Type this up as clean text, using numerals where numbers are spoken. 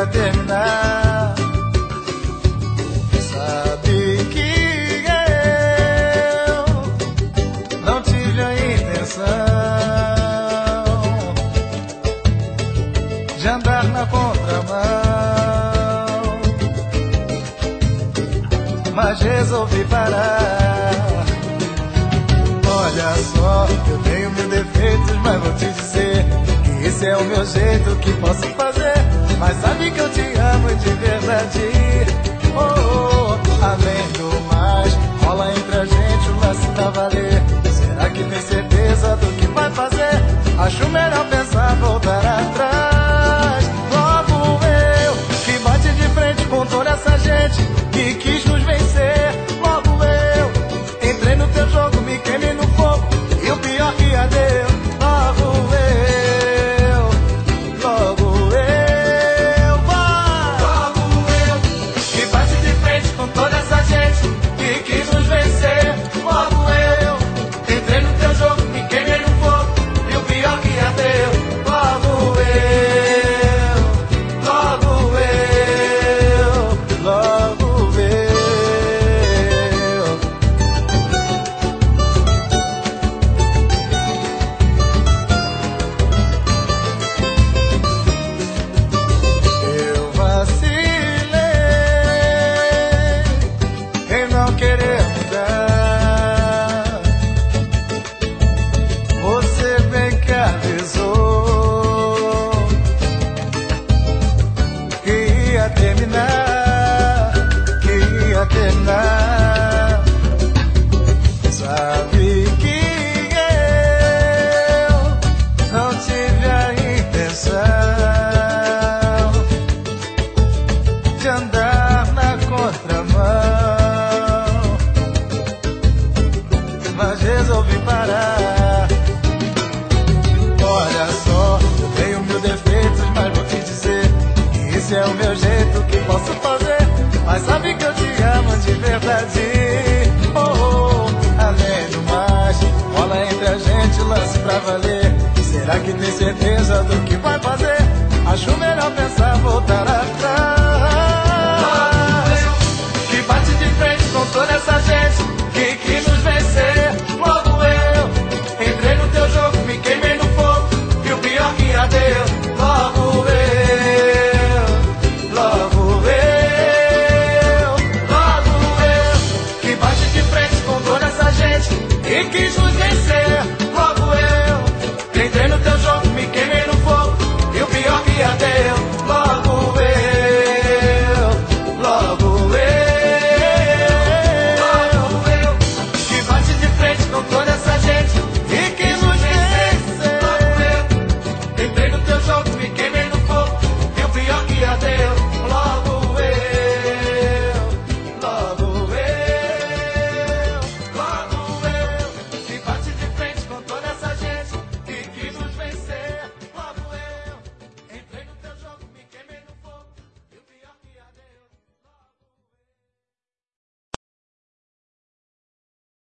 ia terminar. Sabe que eu não tive a intenção de andar na contramão, mas resolvi parar. Olha só, eu tenho mil defeitos, mas vou te dizer que esse é o meu jeito, que posso fazer. Mas sabe que eu te amo de verdade. Oh, oh, além do mais, rola entre a gente um lance pra valer. Será que tem certeza do que vai fazer? Acho melhor pensar, voltar atrás. Logo eu, que bate de frente com toda essa gente que quis nos vencer. Logo eu, entrei no teu jogo, me queimei no fogo, e o pior que já deu. Logo eu, vai. Logo eu, que bate de frente com toda essa gente que quis nos vencer. Logo eu, entrei no teu jogo, me queimei no fogo, e o pior que já deu. Logo eu, logo eu, logo eu. Eu vacilei em não querer mudar. Você bem que avisou que ia terminar, que ia terminar. Sabe que eu não tive a intenção de andar na contramão, mas resolvi parar. Olha só, eu tenho mil defeitos, mas vou te dizer que esse é o meu jeito, que posso fazer. Mas sabe que eu te amo de verdade. Oh, oh, além do mais, rola entre a gente lance pra valer. Será que tem certeza do que vai fazer? Acho melhor pensar, voltar atrás.